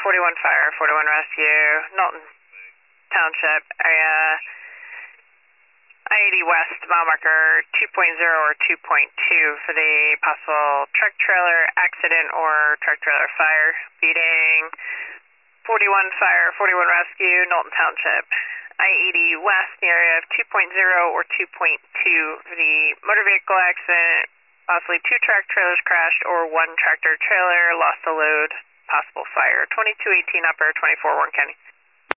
41 fire, 41 rescue, Knowlton Township area, I-80 west, mile marker 2.0 or 2.2 for the possible truck trailer accident or truck trailer fire. Beating 41 fire, 41 rescue, Knowlton Township. I-80 west, the area of 2.0 or 2.2 for the motor vehicle accident. Possibly 2 track trailers crashed or 1 tractor trailer lost the load. Possible fire. 2218 upper, 24 Warren County.